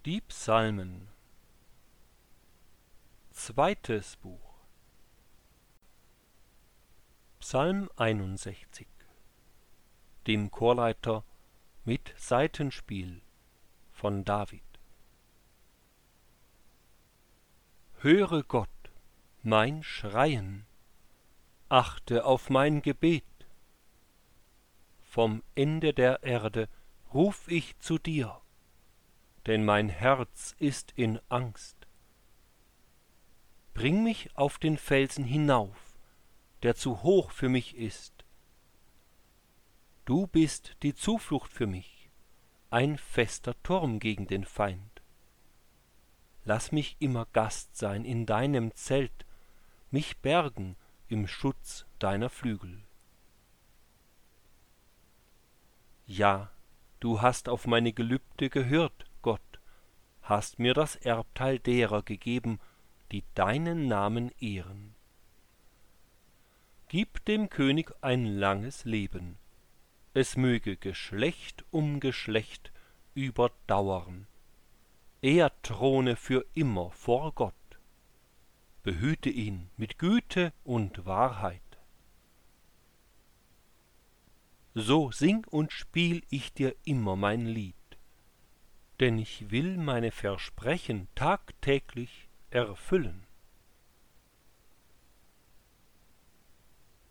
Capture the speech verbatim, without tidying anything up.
Die Psalmen. Zweites Buch. Psalm einundsechzig. Dem Chorleiter mit Saitenspiel von David. Höre Gott, mein Schreien, achte auf mein Gebet. Vom Ende der Erde ruf ich zu dir, denn mein Herz ist in Angst. Bring mich auf den Felsen hinauf, der zu hoch für mich ist. Du bist die Zuflucht für mich, ein fester Turm gegen den Feind. Lass mich immer Gast sein in deinem Zelt, mich bergen im Schutz deiner Flügel. Ja, du hast auf meine Gelübde gehört, Gott, hast mir das Erbteil derer gegeben, die deinen Namen ehren. Gib dem König ein langes Leben, es möge Geschlecht um Geschlecht überdauern. Er throne für immer vor Gott, behüte ihn mit Güte und Wahrheit. So sing und spiel ich dir immer mein Lied, denn ich will meine Versprechen tagtäglich erfüllen.